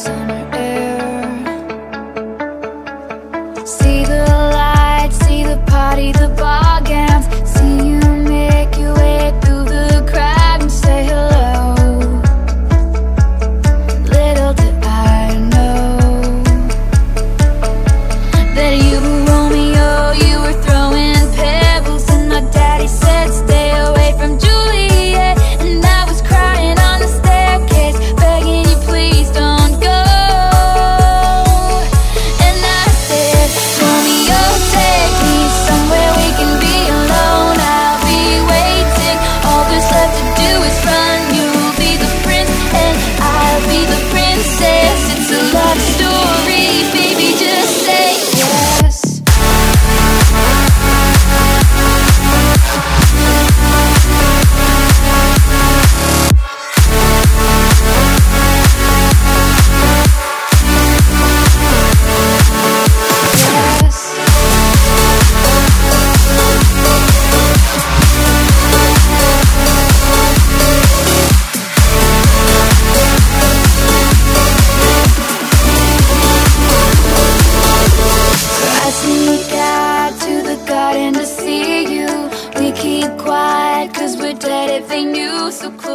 kiss on her hair. See the lights, see the party, the ball gowns. See you make your way through the crowd and say hello. Little did I know that you were Romeo, you were throwing pebbles, and my daddy said stay away from Juliet. And I was crying on the staircase, begging you please don't go. And I said, Romeo, take me somewhere we can be alone. I'll be waiting, all there's left to do is run. You'll be the prince and I'll be the princess. It's a love story, baby, just say yes. I sneak out to the garden to see you. We keep quiet 'cause we're dead if they knew. So close